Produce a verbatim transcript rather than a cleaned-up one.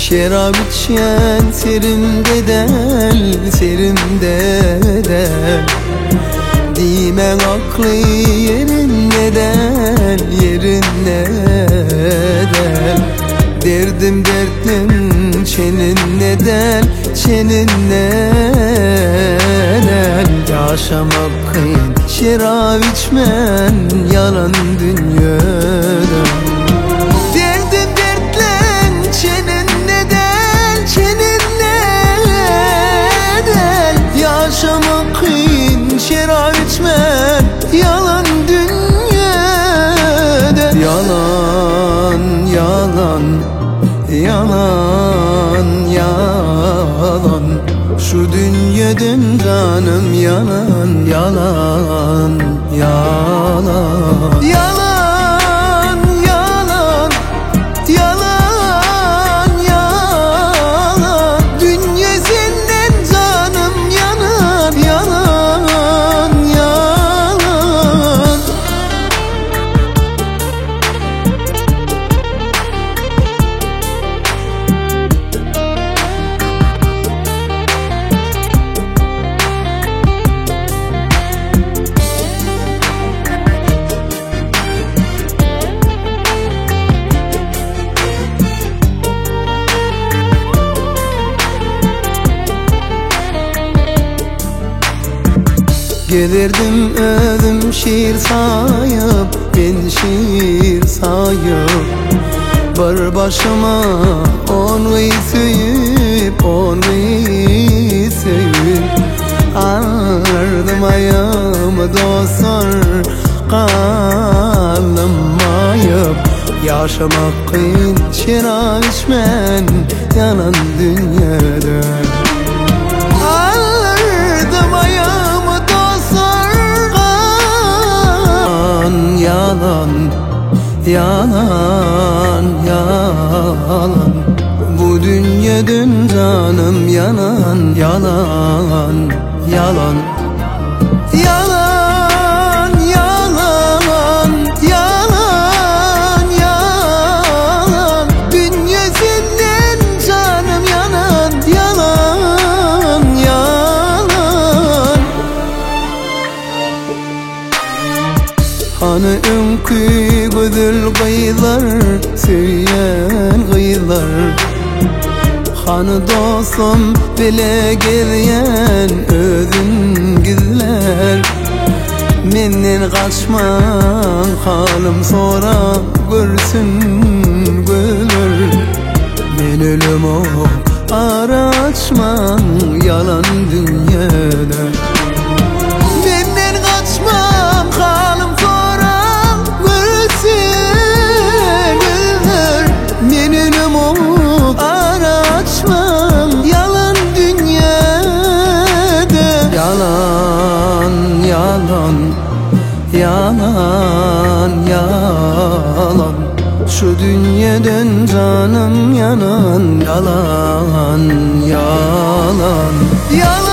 şarap içen serinde del, serinde del. Dimen aklı yerinde del, yerinde del. Derdim dertlim çeninle del, çeninle del. Yaşamak kıyın, şarap içmen yalan dünyada. Derdim dertlen çeninle del, çeninle del. Yaşamak kıyın, şarap içmen yalan dünyada. Yalan, yalan, yalan, yalan. Şu dünyadan canım yalan, yalan, yalan. Yalan, yalan, yalan, yalan. Dünya senden canım yalan, yalan, yalan. Gelirdim özüm şiir sayıp, ben şiir sayıp. Bar başıma onu söyüp, onu söyüp. Ağlardım ayağımı dostlar kalmayıp. Yaşamak kıyın, şarap içmen yalan dünyada. Ağlardım ayağımı yalan, yalan, yalan. Bu dünyadan canım yalan, yalan, yalan. Yalan, yalan, yalan, yalan. Dünya senden canım yalan, yalan, yalan. Hani önkü güzel kıyılar, söyleyen kıyılar. Hani dostum bile gelyen özün gizler. Menden kaçman halim sonra görsün gülür. Men ölüm o ara açman yalan dünyada. Menden kaçman halim sonra görsün gülür. Men ölüm o ara açman yalan dünyada. Yalan, yalan, yalan, yalan. Şu dünyadan canım yanan, yalan, yalan, yalan.